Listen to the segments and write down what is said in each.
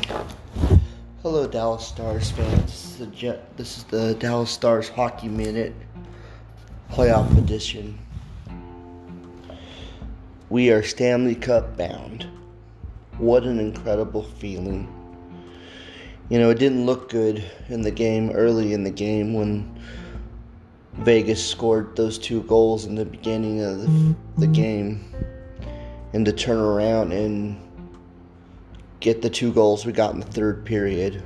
Hello, Dallas Stars fans. This is the Dallas Stars Hockey Minute Playoff Edition. We are Stanley Cup bound. What an incredible feeling. It didn't look good early in the game when Vegas scored those 2 goals in the beginning of the game. And to turn around and get the 2 goals we got in the third period.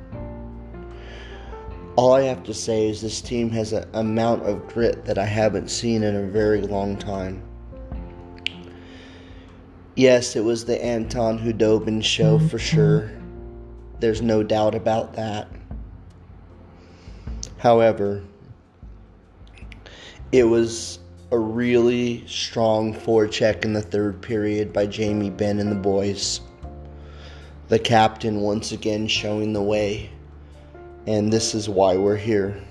All I have to say is this team has an amount of grit that I haven't seen in a very long time. Yes, it was the Anton Khudobin show for sure. There's no doubt about that. However, it was a really strong forecheck in the third period by Jamie Benn and the boys. The captain once again showing the way. And this is why we're here.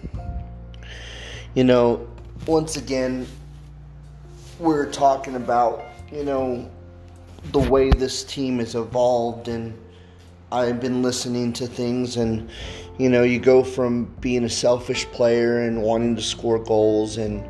Once again, we're talking about, the way this team has evolved. And I've been listening to things and, you go from being a selfish player and wanting to score goals and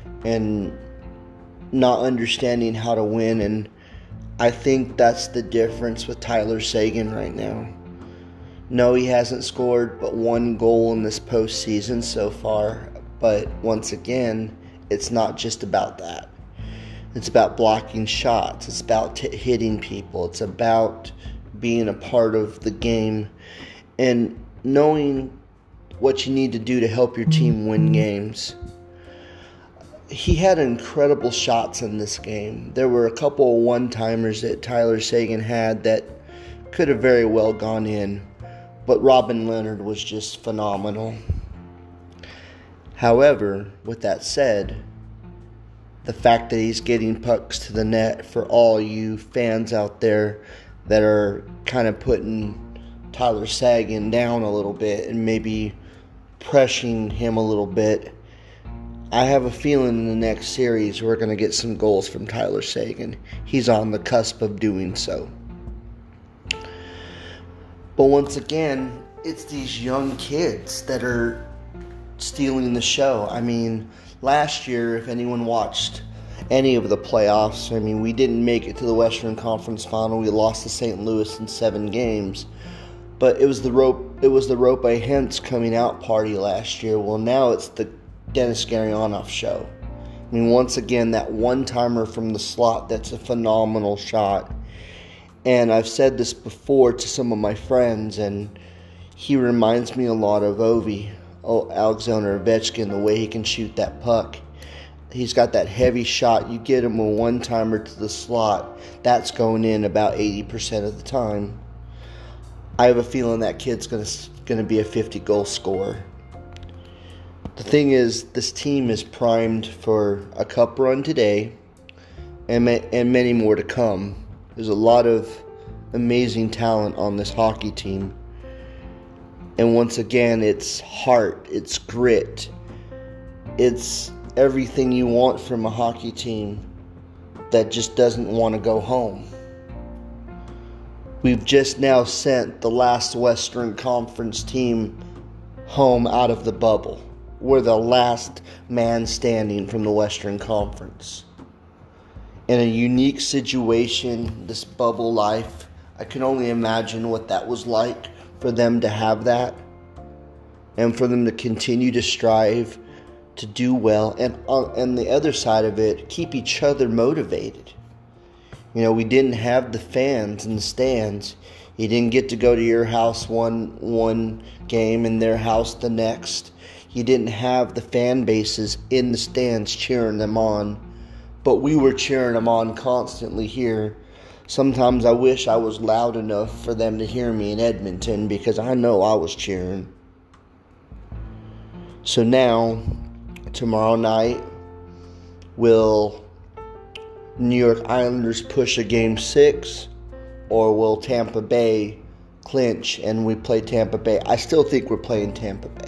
not understanding how to win. And I think that's the difference with Tyler Seguin right now. No, he hasn't scored but 1 goal in this postseason so far. But once again, it's not just about that. It's about blocking shots. It's about hitting people. It's about being a part of the game and knowing what you need to do to help your team win games. He had incredible shots in this game. There were a couple of one-timers that Tyler Seguin had that could have very well gone in, but Robin Leonard was just phenomenal. However, with that said, the fact that he's getting pucks to the net, for all you fans out there that are kind of putting Tyler Seguin down a little bit and maybe pressuring him a little bit, I have a feeling in the next series we're going to get some goals from Tyler Seguin. He's on the cusp of doing so. But once again, it's these young kids that are stealing the show. Last year, if anyone watched any of the playoffs, we didn't make it to the Western Conference Final. We lost to St. Louis in 7 games. But it was the Roope Hintz coming out party last year. Well, now it's the Denis Gurianov show. Once again, that one-timer from the slot, that's a phenomenal shot. And I've said this before to some of my friends, and he reminds me a lot of Alexander Ovechkin, the way he can shoot that puck. He's got that heavy shot. You get him a one-timer to the slot, that's going in about 80% of the time. I have a feeling that kid's going to be a 50-goal scorer. The thing is, this team is primed for a cup run today and many more to come. There's a lot of amazing talent on this hockey team. And once again, it's heart, it's grit, it's everything you want from a hockey team that just doesn't want to go home. We've just now sent the last Western Conference team home out of the bubble. We're the last man standing from the Western Conference. In a unique situation, this bubble life, I can only imagine what that was like for them to have that and for them to continue to strive to do well, and on the other side of it, keep each other motivated. We didn't have the fans in the stands. You didn't get to go to your house one game and their house the next. You didn't have the fan bases in the stands cheering them on, but we were cheering them on constantly here. Sometimes I wish I was loud enough for them to hear me in Edmonton, because I know I was cheering. So now, tomorrow night, will New York Islanders push a Game 6, or will Tampa Bay clinch and we play Tampa Bay? I still think we're playing Tampa Bay.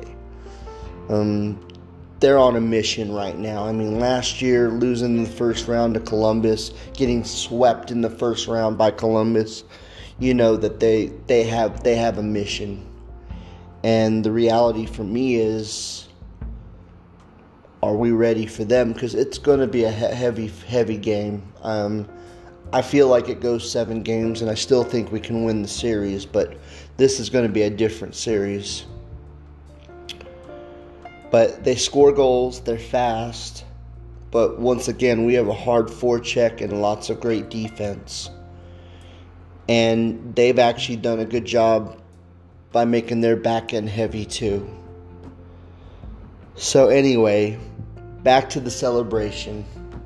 They're on a mission right now. Last year, losing in the first round to Columbus, getting swept in the first round by Columbus, you know that they have a mission. And the reality for me is, are we ready for them? Because it's going to be a heavy game. I feel like it goes 7 games, and I still think we can win the series, but this is going to be a different series. But they score goals, they're fast, but once again, we have a hard forecheck and lots of great defense. And they've actually done a good job by making their back end heavy too. So anyway, back to the celebration.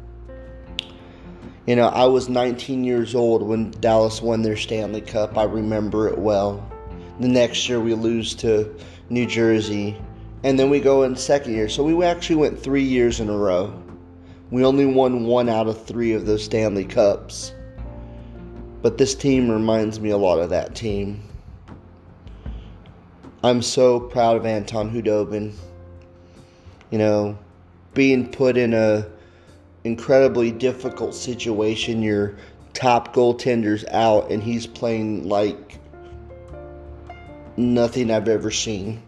You know, I was 19 years old when Dallas won their Stanley Cup. I remember it well. The next year we lose to New Jersey. And then we go in second year. So we actually went 3 years in a row. We only won 1 out of 3 of those Stanley Cups. But this team reminds me a lot of that team. I'm so proud of Anton Khudobin. You know, being put in a incredibly difficult situation. Your top goaltender's out and he's playing like nothing I've ever seen.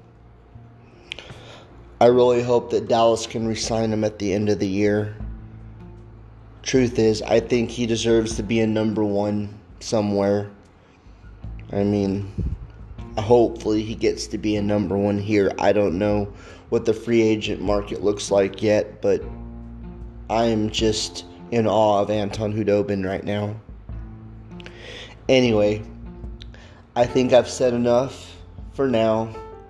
I really hope that Dallas can re-sign him at the end of the year. Truth is, I think he deserves to be a number 1 somewhere. I mean, hopefully he gets to be a number 1 here. I don't know what the free agent market looks like yet, but I am just in awe of Anton Khudobin right now. Anyway, I think I've said enough for now.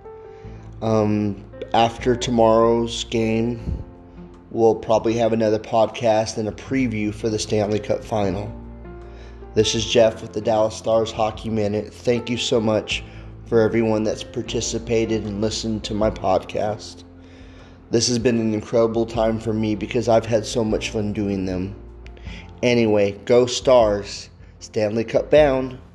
After tomorrow's game, we'll probably have another podcast and a preview for the Stanley Cup Final. This is Jeff with the Dallas Stars Hockey Minute. Thank you so much for everyone that's participated and listened to my podcast. This has been an incredible time for me because I've had so much fun doing them. Anyway, go Stars. Stanley Cup bound.